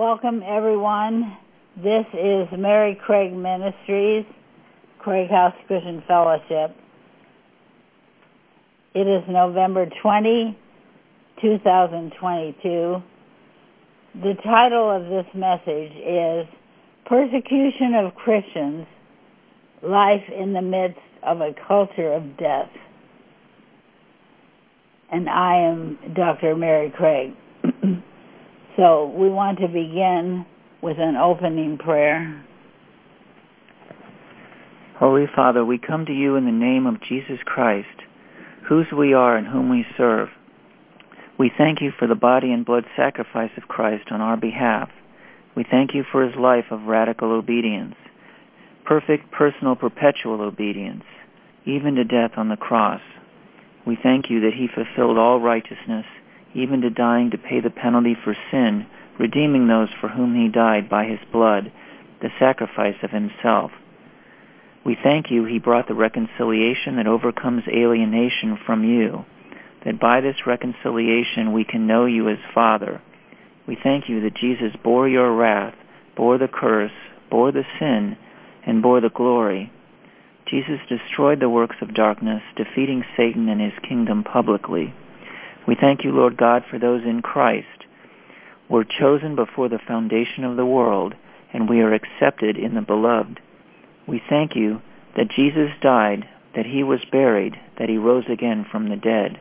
Welcome, everyone. This is Mary Craig Ministries, Craig House Christian Fellowship. It is November 20, 2022. The title of this message is Persecution of Christians, Life in the Midst of a Culture of Death. And I am Dr. Mary Craig. So we want to begin with an opening prayer. Holy Father, we come to you in the name of Jesus Christ, whose we are and whom we serve. We thank you for the body and blood sacrifice of Christ on our behalf. We thank you for his life of radical obedience, perfect, personal, perpetual obedience, even to death on the cross. We thank you that he fulfilled all righteousness, even to dying to pay the penalty for sin, redeeming those for whom he died by his blood, the sacrifice of himself. We thank you he brought the reconciliation that overcomes alienation from you, that by this reconciliation we can know you as Father. We thank you that Jesus bore your wrath, bore the curse, bore the sin, and bore the glory. Jesus destroyed the works of darkness, defeating Satan and his kingdom publicly. We thank you, Lord God, for those in Christ. We're chosen before the foundation of the world, and we are accepted in the Beloved. We thank you that Jesus died, that he was buried, that he rose again from the dead,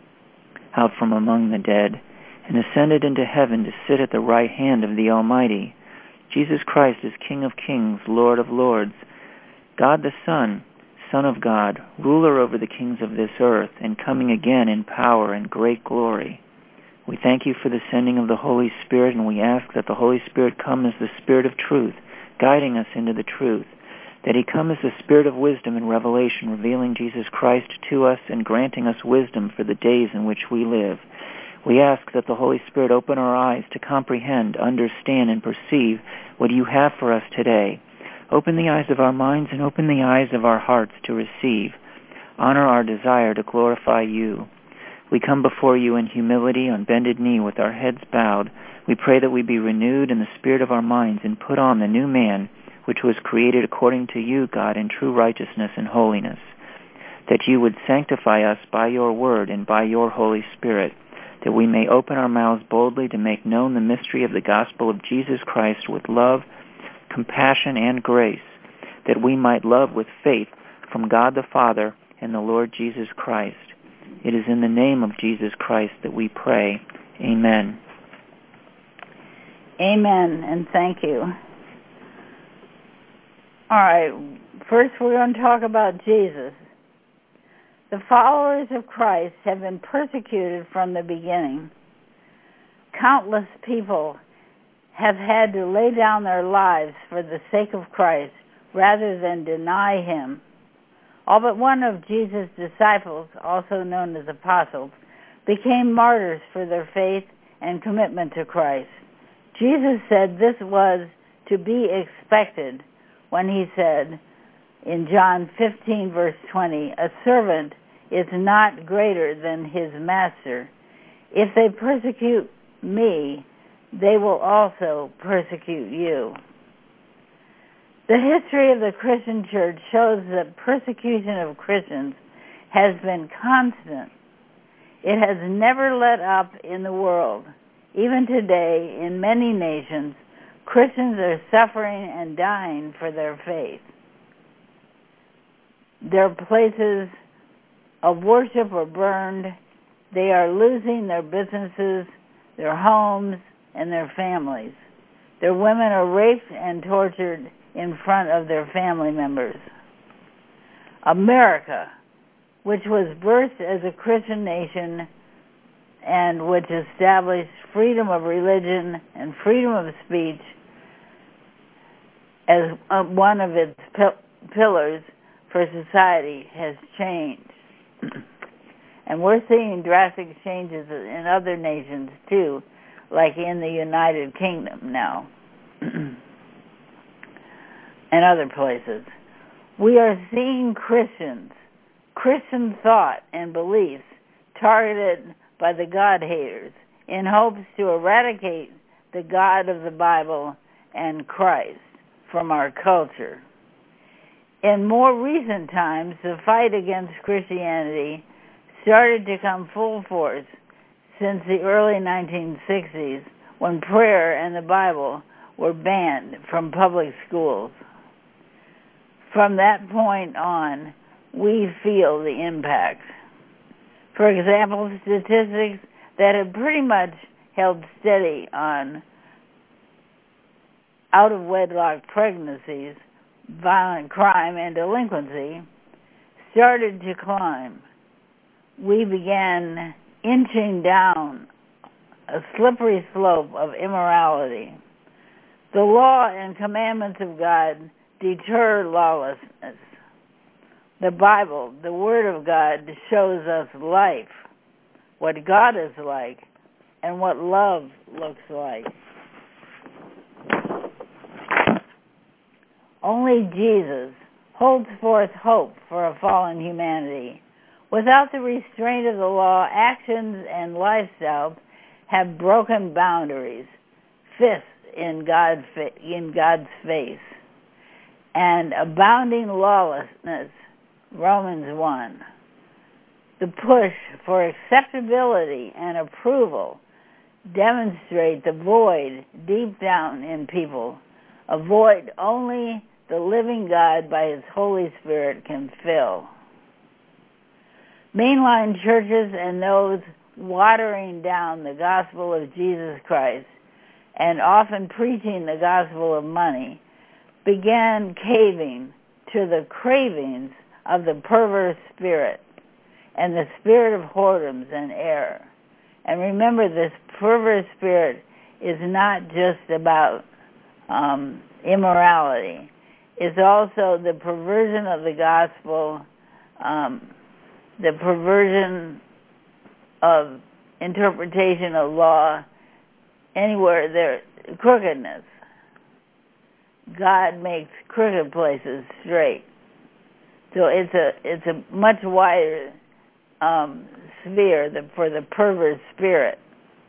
out from among the dead, and ascended into heaven to sit at the right hand of the Almighty. Jesus Christ is King of kings, Lord of lords, God the Son, Son of God, ruler over the kings of this earth, and coming again in power and great glory. We thank you for the sending of the Holy Spirit, and we ask that the Holy Spirit come as the Spirit of truth, guiding us into the truth, that he come as the Spirit of wisdom and revelation, revealing Jesus Christ to us and granting us wisdom for the days in which we live. We ask that the Holy Spirit open our eyes to comprehend, understand, and perceive what you have for us today. Open the eyes of our minds and open the eyes of our hearts to receive. Honor our desire to glorify you. We come before you in humility, on bended knee, with our heads bowed. We pray that we be renewed in the spirit of our minds and put on the new man, which was created according to you, God, in true righteousness and holiness. That you would sanctify us by your word and by your Holy Spirit, that we may open our mouths boldly to make known the mystery of the gospel of Jesus Christ with love, compassion, and grace, that we might love with faith from God the Father and the Lord Jesus Christ. It is in the name of Jesus Christ that we pray. Amen. Amen, and thank you. All right, first we're going to talk about Jesus. The followers of Christ have been persecuted from the beginning. Countless people have had to lay down their lives for the sake of Christ rather than deny him. All but one of Jesus' disciples, also known as apostles, became martyrs for their faith and commitment to Christ. Jesus said this was to be expected when he said in John 15, verse 20, "A servant is not greater than his master. If they persecute me, they will also persecute you." The history of the Christian church shows that persecution of Christians has been constant. It has never let up in the world. Even today, in many nations, Christians are suffering and dying for their faith. Their places of worship are burned. They are losing their businesses, their homes, and their families. Their women are raped and tortured in front of their family members. America, which was birthed as a Christian nation and which established freedom of religion and freedom of speech as one of its pillars for society, has changed. And we're seeing drastic changes in other nations too, like in the United Kingdom now and other places. We are seeing Christian thought and beliefs targeted by the God haters in hopes to eradicate the God of the Bible and Christ from our culture. In more recent times, the fight against Christianity started to come full force since the early 1960s, when prayer and the Bible were banned from public schools. From that point on, we feel the impact. For example, statistics that have pretty much held steady on out-of-wedlock pregnancies, violent crime, and delinquency started to climb. We began inching down a slippery slope of immorality. The law and commandments of God deter lawlessness. The Bible, the Word of God, shows us life, what God is like, and what love looks like. Only Jesus holds forth hope for a fallen humanity. Without the restraint of the law, actions and lifestyle have broken boundaries, fists in God's face, and abounding lawlessness, Romans 1. The push for acceptability and approval demonstrate the void deep down in people, a void only the living God by His Holy Spirit can fill. Mainline churches and those watering down the gospel of Jesus Christ and often preaching the gospel of money began caving to the cravings of the perverse spirit and the spirit of whoredoms and error. And remember, this perverse spirit is not just about immorality. It's also the perversion of the gospel, the perversion of interpretation of law, anywhere there, crookedness. God makes crooked places straight. So it's a much wider sphere for the perverse spirit.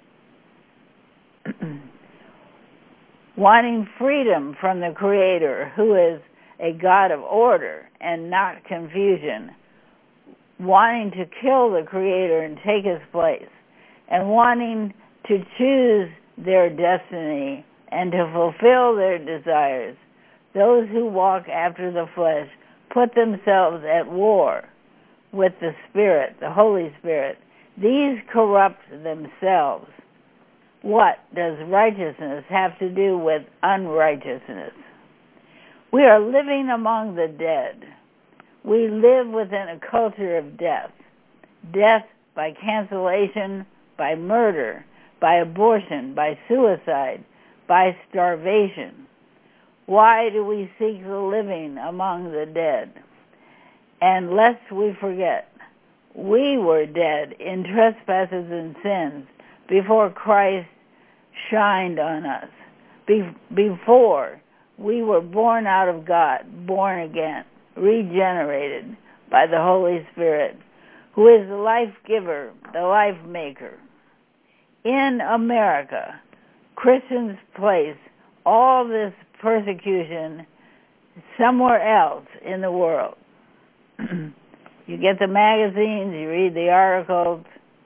Wanting freedom from the Creator, who is a God of order and not confusion, wanting to kill the Creator and take His place, and wanting to choose their destiny and to fulfill their desires, those who walk after the flesh put themselves at war with the Spirit, the Holy Spirit. These corrupt themselves. What does righteousness have to do with unrighteousness? We are living among the dead. We live within a culture of death. Death by cancellation, by murder, by abortion, by suicide, by starvation. Why do we seek the living among the dead? And lest we forget, we were dead in trespasses and sins before Christ shined on us. Before we were born out of God, born again, regenerated by the Holy Spirit, who is the life giver, the life maker. In America, Christians place all this persecution somewhere else in the world. You get the magazines, you read the articles.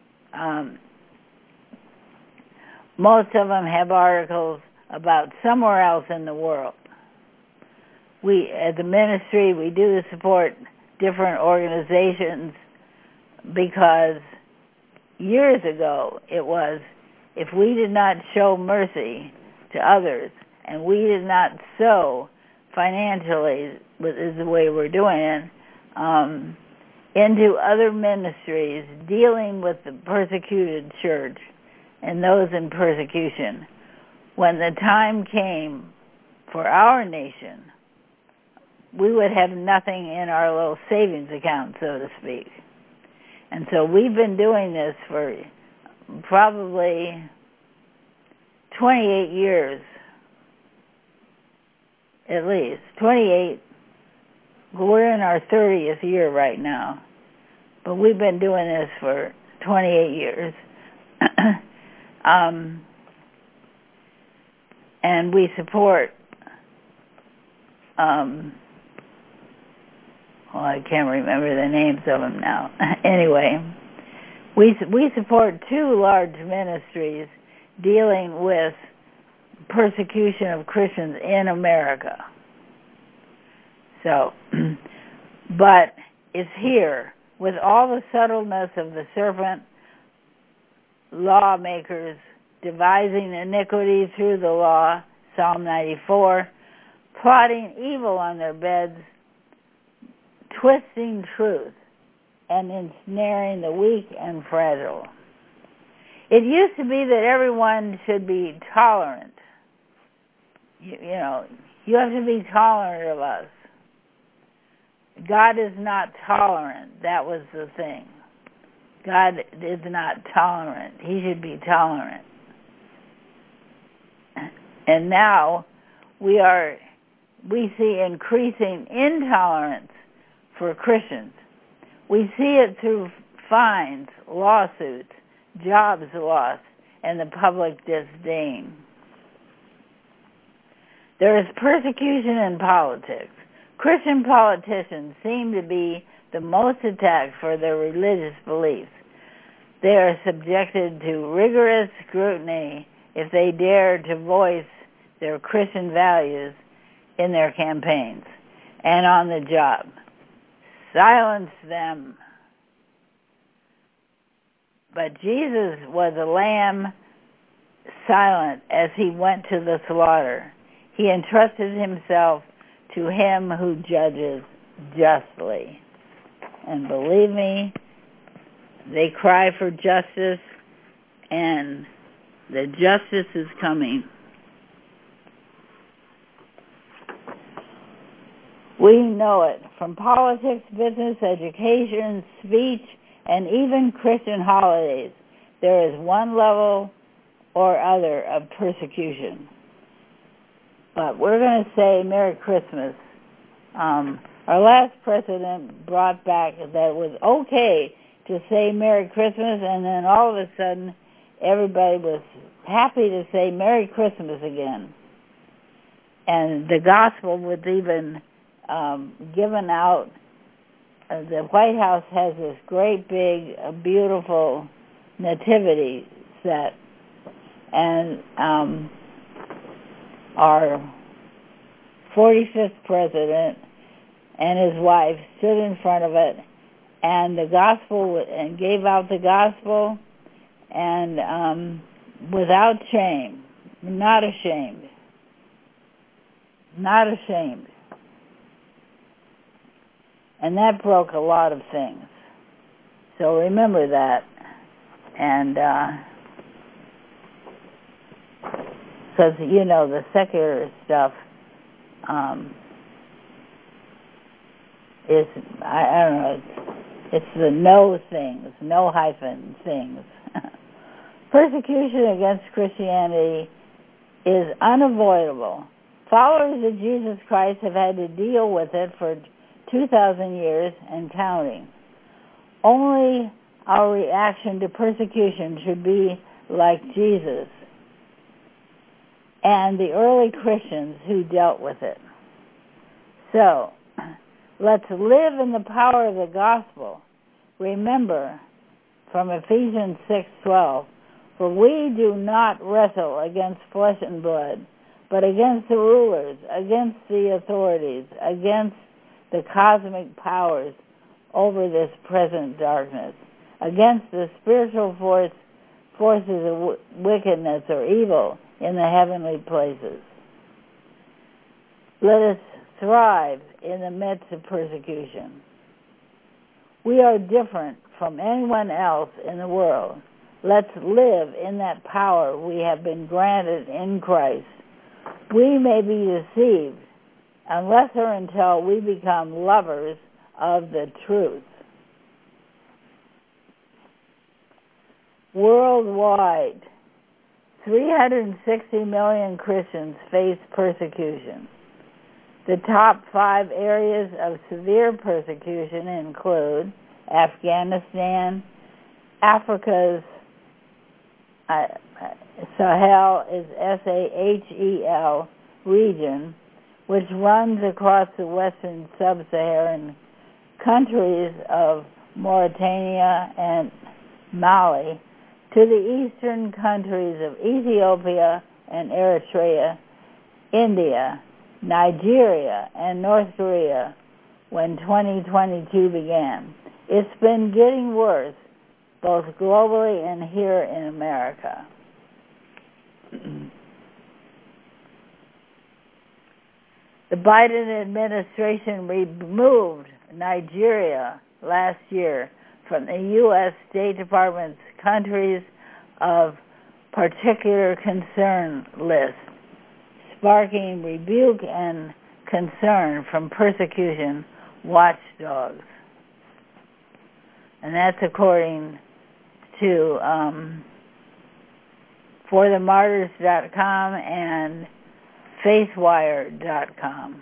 Most of them have articles about somewhere else in the world. We, at the ministry, we do support different organizations because years ago it was, if we did not show mercy to others and we did not sow financially, is the way we're doing it, into other ministries dealing with the persecuted church and those in persecution, when the time came for our nation, we would have nothing in our little savings account, so to speak. And so we've been doing this for probably 28 years, at least. 28. We're in our 30th year right now, but we've been doing this for 28 years. and we support, I can't remember the names of them now. Anyway, we support two large ministries dealing with persecution of Christians in America. So, but it's here, with all the subtleness of the serpent, lawmakers devising iniquity through the law, Psalm 94, plotting evil on their beds, twisting truth, and ensnaring the weak and fragile. It used to be that everyone should be tolerant. You know, you have to be tolerant of us. God is not tolerant. That was the thing. God is not tolerant. He should be tolerant. And now we see increasing intolerance for Christians. We see it through fines, lawsuits, jobs lost, and the public disdain. There is persecution in politics. Christian politicians seem to be the most attacked for their religious beliefs. They are subjected to rigorous scrutiny if they dare to voice their Christian values in their campaigns and on the job. Silence them. But Jesus was a lamb silent as he went to the slaughter. He entrusted himself to him who judges justly. And believe me, they cry for justice, and the justice is coming. We know it from politics, business, education, speech, and even Christian holidays. There is one level or other of persecution. But we're going to say Merry Christmas. Our last president brought back that it was okay to say Merry Christmas, and then all of a sudden everybody was happy to say Merry Christmas again. And the gospel was even given out. The White House has this great big, beautiful nativity set, and our 45th president and his wife stood in front of it, and the gospel, and gave out the gospel, and without shame, not ashamed. And that broke a lot of things. So remember that. And because, you know, the secular stuff is, I don't know, it's the no things, no hyphen things. Persecution against Christianity is unavoidable. Followers of Jesus Christ have had to deal with it for 2,000 years and counting. Only our reaction to persecution should be like Jesus and the early Christians who dealt with it. So, let's live in the power of the gospel. Remember from Ephesians 6:12, for we do not wrestle against flesh and blood, but against the rulers, against the authorities, against the cosmic powers over this present darkness, against the spiritual forces of wickedness or evil in the heavenly places. Let us thrive in the midst of persecution. We are different from anyone else in the world. Let's live in that power we have been granted in Christ. We may be deceived unless or until we become lovers of the truth. Worldwide, 360 million Christians face persecution. The top 5 areas of severe persecution include Afghanistan, Africa's Sahel is Sahel region, which runs across the western sub-Saharan countries of Mauritania and Mali to the eastern countries of Ethiopia and Eritrea, India, Nigeria, and North Korea when 2022 began. It's been getting worse, both globally and here in America. The Biden administration removed Nigeria last year from the U.S. State Department's countries of particular concern list, sparking rebuke and concern from persecution watchdogs. And that's according to forthemartyrs.com and faithwire.com.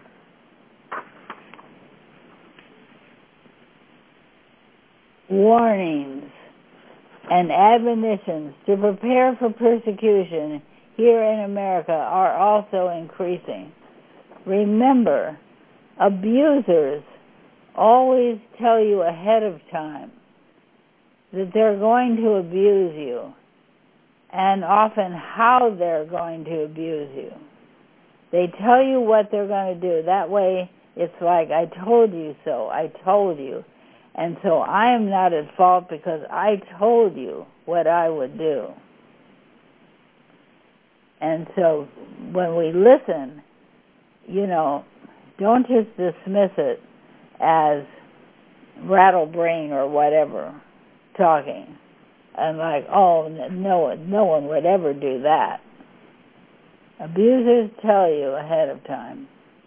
Warnings and admonitions to prepare for persecution here in America are also increasing. Remember, abusers always tell you ahead of time that they're going to abuse you, and often how they're going to abuse you. They tell you what they're going to do. That way, it's like, I told you so. I told you. And so I am not at fault because I told you what I would do. And so when we listen, don't just dismiss it as rattlebrain or whatever talking. And like, oh, no one would ever do that. Abusers tell you ahead of time.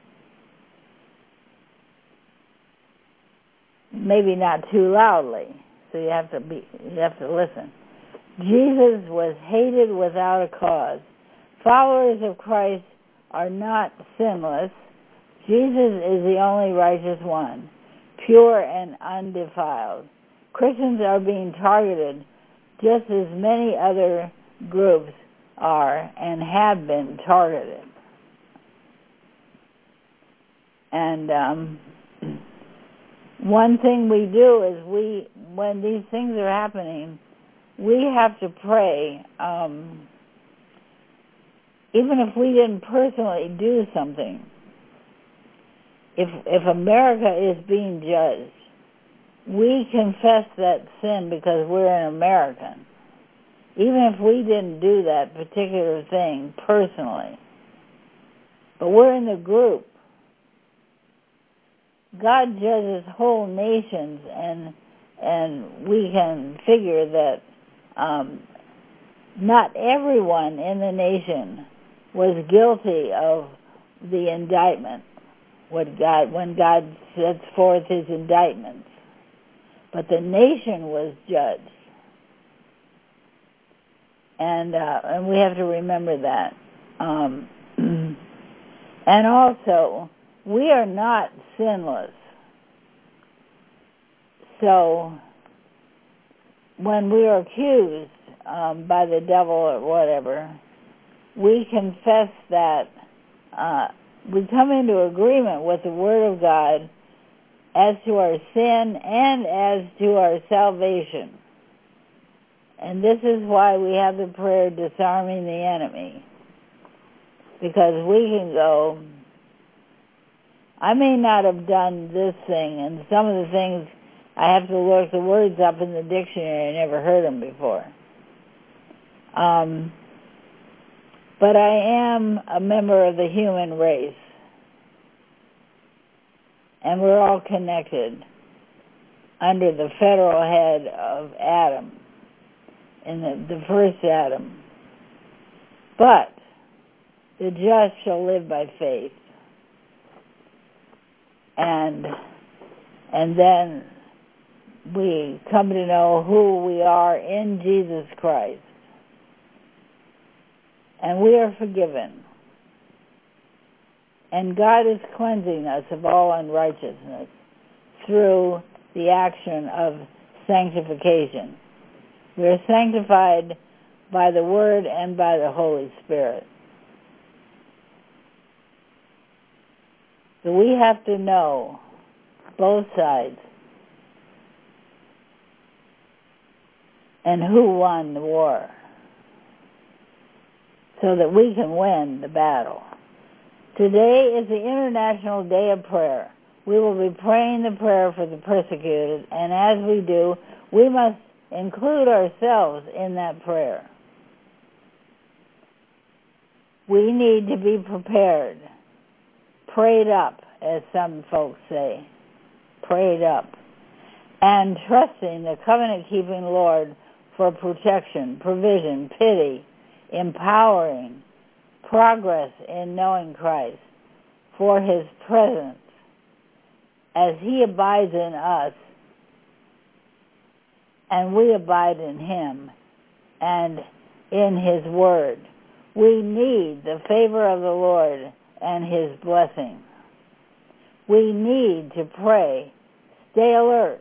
Maybe not too loudly, so you have to listen. Jesus was hated without a cause. Followers of Christ are not sinless. Jesus is the only righteous one, pure and undefiled. Christians are being targeted just as many other groups are and have been targeted. And one thing we do is when these things are happening, we have to pray. Even if we didn't personally do something, if America is being judged, we confess that sin because we're an American. Even if we didn't do that particular thing personally. But we're in the group. God judges whole nations, and we can figure that not everyone in the nation was guilty of the indictment when God sets forth his indictments. But the nation was judged. And we have to remember that. And also, we are not sinless. So, when we are accused by the devil or whatever, we confess that we come into agreement with the Word of God as to our sin and as to our salvation. And this is why we have the prayer disarming the enemy. Because we can go, I may not have done this thing, and some of the things I have to look the words up in the dictionary. I never heard them before. But I am a member of the human race. And we're all connected under the federal head of Adam, in the first Adam. But the just shall live by faith. And then we come to know who we are in Jesus Christ. And we are forgiven. And God is cleansing us of all unrighteousness through the action of sanctification. We are sanctified by the Word and by the Holy Spirit. So we have to know both sides and who won the war so that we can win the battle. Today is the International Day of Prayer. We will be praying the prayer for the persecuted, and as we do, we must include ourselves in that prayer. We need to be prepared, prayed up, as some folks say, prayed up, and trusting the covenant-keeping Lord for protection, provision, pity, empowering, progress in knowing Christ, for His presence as He abides in us and we abide in Him and in His Word. We need the favor of the Lord and His blessing. We need to pray, stay alert,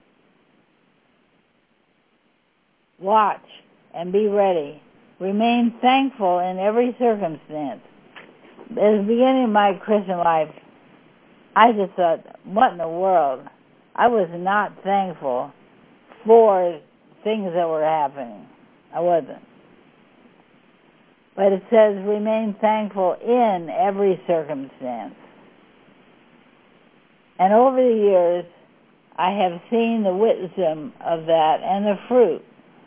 watch, and be ready. Remain thankful in every circumstance. At the beginning of my Christian life, I just thought, what in the world? I was not thankful for things that were happening. I wasn't. But it says, remain thankful in every circumstance. And over the years, I have seen the wisdom of that and the fruit.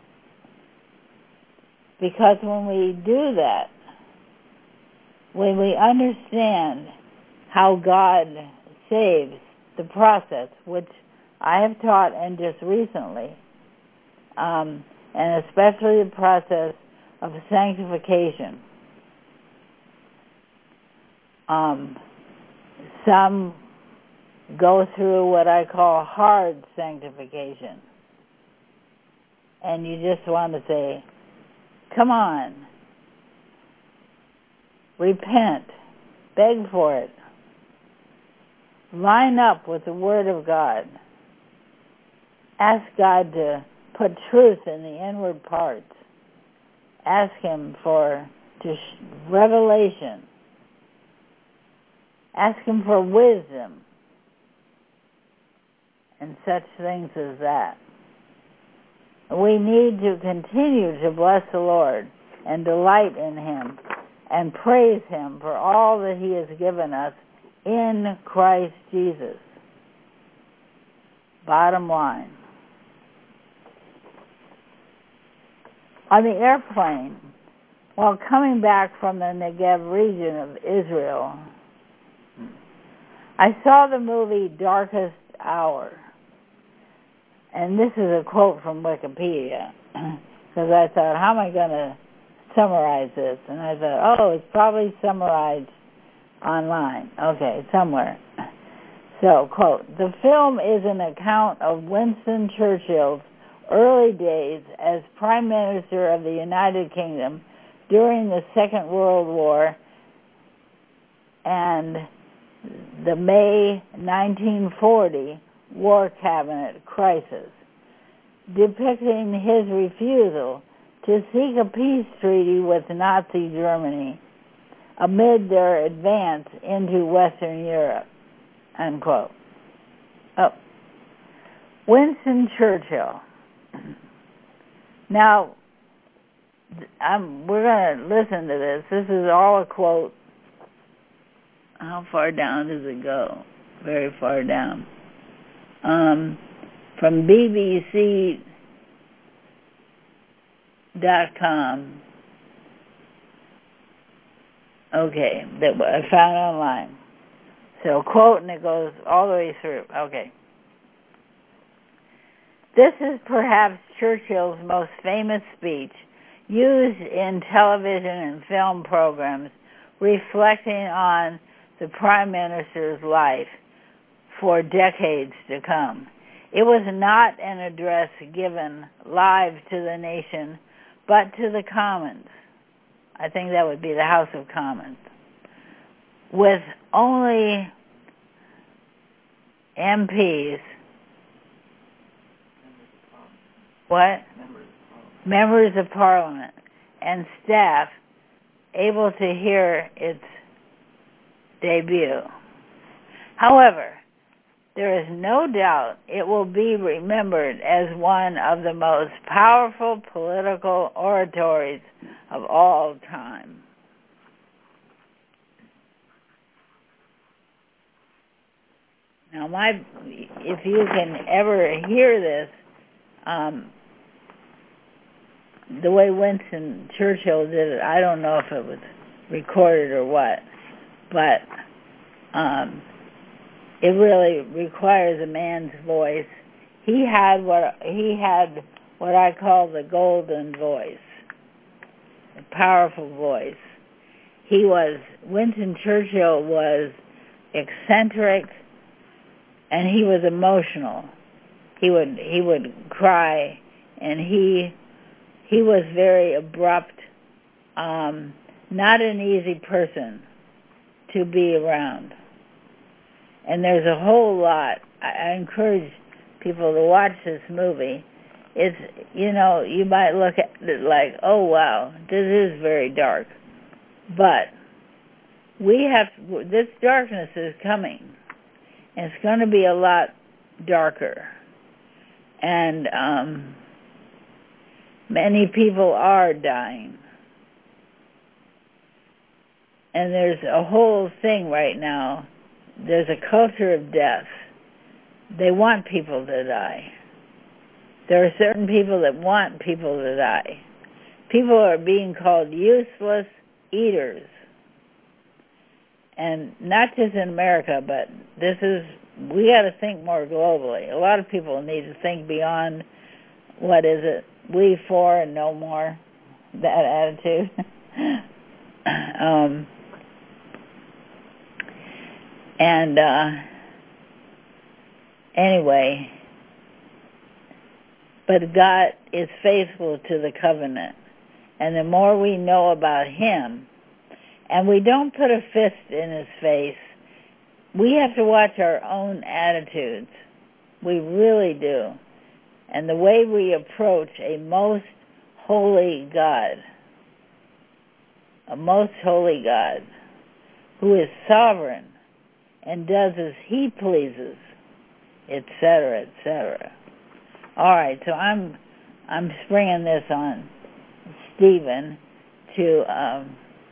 Because when we do that, when we understand how God saves, the process, which I have taught and just recently, and especially the process of sanctification. Some go through what I call hard sanctification. And you just want to say, come on, repent, beg for it, line up with the Word of God, ask God to put truth in the inward parts, ask Him for revelation, ask Him for wisdom, and such things as that. We need to continue to bless the Lord and delight in Him and praise Him for all that He has given us in Christ Jesus. Bottom line. On the airplane, while coming back from the Negev region of Israel, I saw the movie Darkest Hour. And this is a quote from Wikipedia, because I thought, how am I going to summarize this? And I thought, oh, it's probably summarized online. Okay, somewhere. So, quote, the film is an account of Winston Churchill's early days as Prime Minister of the United Kingdom during the Second World War and the May 1940 War Cabinet crisis, depicting his refusal to seek a peace treaty with Nazi Germany amid their advance into Western Europe, unquote. Oh. Winston Churchill. Now, we're going to listen to this. This is all a quote. How far down does it go? Very far down. From BBC.com. Okay, that I found online. So, quote, and it goes all the way through. Okay. This is perhaps Churchill's most famous speech, used in television and film programs, reflecting on the Prime Minister's life for decades to come. It was not an address given live to the nation, but to the Commons. I think that would be the House of Commons, with only MPs. What? Members of Parliament. and staff able to hear its debut. However, there is no doubt it will be remembered as one of the most powerful political oratories of all time. Now, if you can ever hear this, the way Winston Churchill did it, I don't know if it was recorded or what, but it really requires a man's voice. He had what I call the golden voice, a powerful voice. Winston Churchill was eccentric, and he was emotional. He would cry, and he was very abrupt, not an easy person to be around. And there's a whole lot. I encourage people to watch this movie. It's, you might look at it like, oh wow, this is very dark. But this darkness is coming. And it's going to be a lot darker. And many people are dying. And there's a whole thing right now. There's a culture of death. They want people to die. There are certain people that want people to die. People are being called useless eaters. And not just in America, but we got to think more globally. A lot of people need to think beyond, what is it, we for and no more, that attitude. Anyway, but God is faithful to the covenant. And the more we know about Him, and we don't put a fist in His face, we have to watch our own attitudes. We really do. And the way we approach a most holy God, who is sovereign and does as He pleases, etc., etc. All right, so I'm springing this on Stephen to.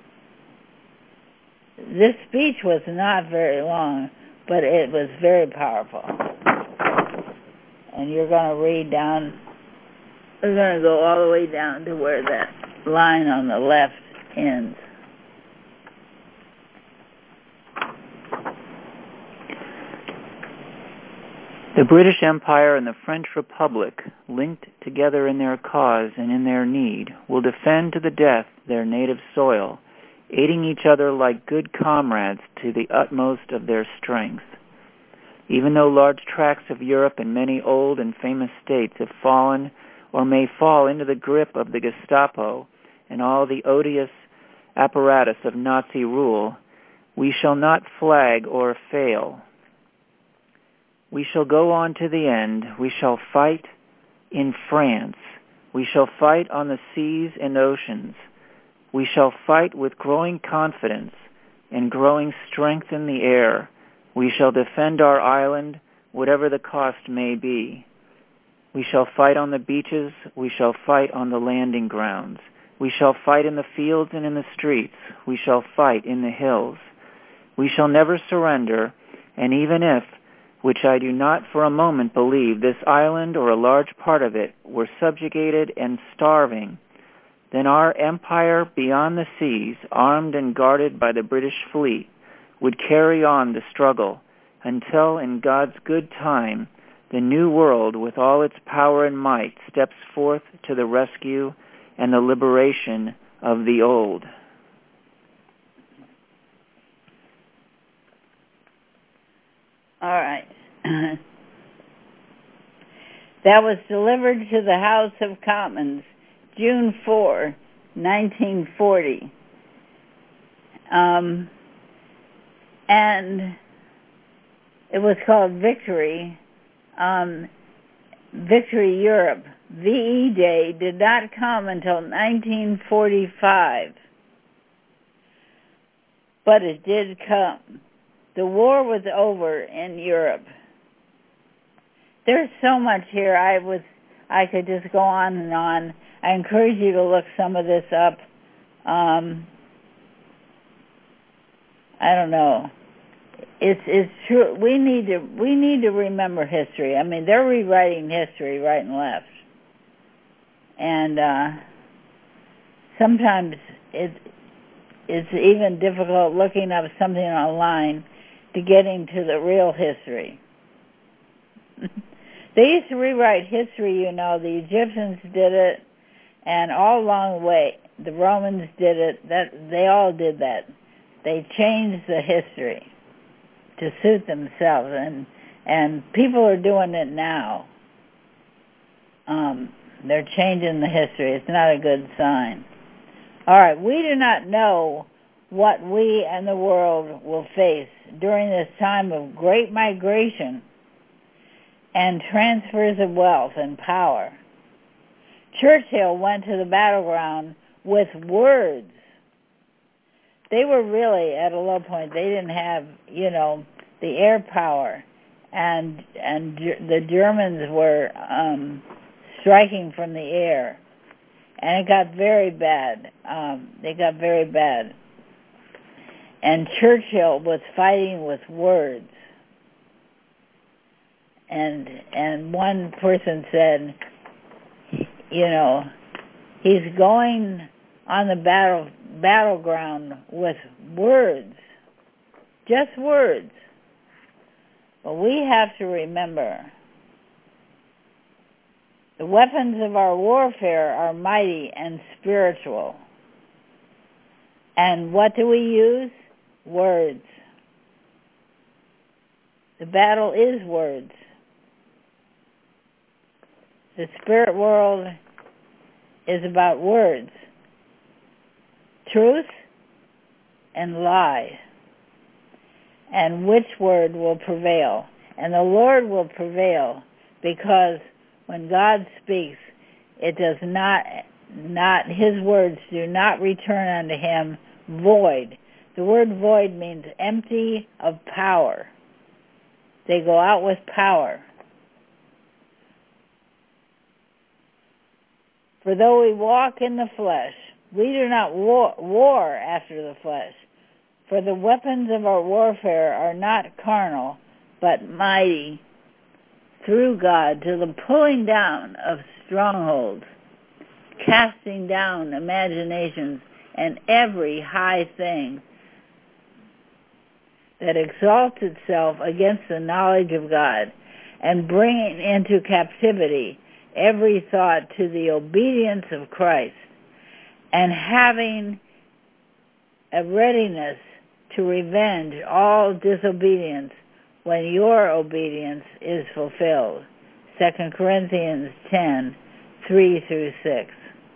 This speech was not very long, but it was very powerful. And you're going to read down. We're going to go all the way down to where that line on the left ends. The British Empire and the French Republic, linked together in their cause and in their need, will defend to the death their native soil, aiding each other like good comrades to the utmost of their strength. Even though large tracts of Europe and many old and famous states have fallen or may fall into the grip of the Gestapo and all the odious apparatus of Nazi rule, we shall not flag or fail. We shall go on to the end. We shall fight in France. We shall fight on the seas and oceans. We shall fight with growing confidence and growing strength in the air. We shall defend our island, whatever the cost may be. We shall fight on the beaches. We shall fight on the landing grounds. We shall fight in the fields and in the streets. We shall fight in the hills. We shall never surrender, and even if, which I do not for a moment believe, this island or a large part of it were subjugated and starving, then our empire beyond the seas, armed and guarded by the British fleet, would carry on the struggle until, in God's good time, the new world with all its power and might steps forth to the rescue and the liberation of the old. All right. That was delivered to the House of Commons June 4, 1940. And it was called Victory. Victory Europe, VE Day, did not come until 1945. But it did come. The war was over in Europe. There's so much here. I could just go on and on. I encourage you to look some of this up. I don't know. It's true. We need to remember history. I mean, they're rewriting history right and left, and sometimes it's even difficult looking up something online to get into the real history. They used to rewrite history, you know. The Egyptians did it, and all along the way, the Romans did it. They all did that. They changed the history to suit themselves, and people are doing it now. They're changing the history. It's not a good sign. All right, we do not know what we and the world will face during this time of great migration and transfers of wealth and power. Churchill went to the battleground with words. They were really at a low point. They didn't have, you know, the air power, and the Germans were striking from the air, and it got very bad. They got very bad, and Churchill was fighting with words. And one person said, you know, he's going on the battleground with words, just words. But we have to remember, the weapons of our warfare are mighty and spiritual. And what do we use? Words. The battle is words. The spirit world is about words. Truth and lie. And which word will prevail? And the Lord will prevail, because when God speaks, it does not his words do not return unto him void. The word void means empty of power. They go out with power. For though we walk in the flesh, we do not war after the flesh. For the weapons of our warfare are not carnal, but mighty through God to the pulling down of strongholds, casting down imaginations and every high thing that exalts itself against the knowledge of God, and bringing into captivity every thought to the obedience of Christ, and having a readiness to revenge all disobedience when your obedience is fulfilled. 2 Corinthians 10, 3-6.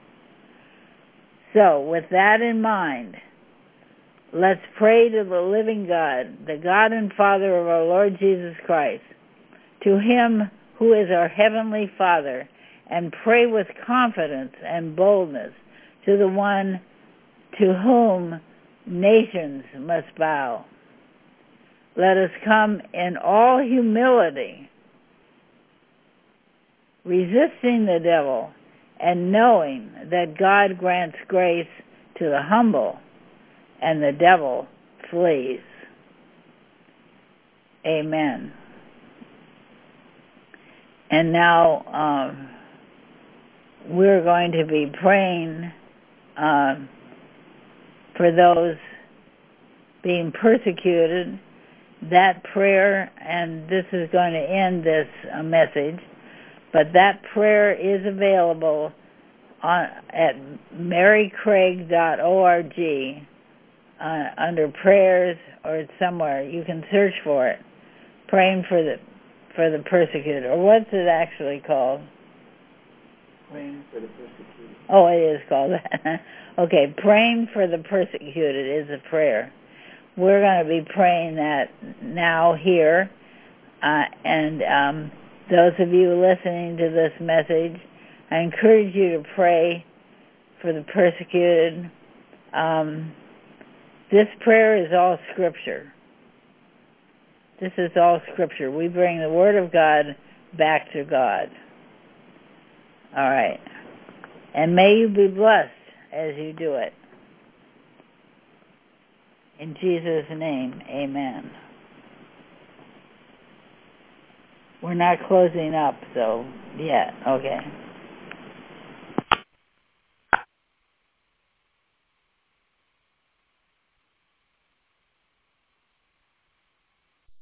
So, with that in mind, let's pray to the living God, the God and Father of our Lord Jesus Christ, to him who is our heavenly Father, and pray with confidence and boldness to the one to whom nations must bow. Let us come in all humility, resisting the devil, and knowing that God grants grace to the humble, and the devil flees. Amen. And now we're going to be praying for those being persecuted. That prayer, and this is going to end this message, but that prayer is available at marycraig.org under prayers, or somewhere. You can search for it. Praying for the persecuted. Or what's it actually called? Praying for the persecuted. Oh, it is called that. Okay, praying for the persecuted is a prayer. We're going to be praying that now here, and Those of you listening to this message, I encourage you to pray for the persecuted. This prayer is all Scripture. This is all Scripture. We bring the Word of God back to God. All right. And may you be blessed as you do it. In Jesus' name, amen. We're not closing up, though, yet. Okay.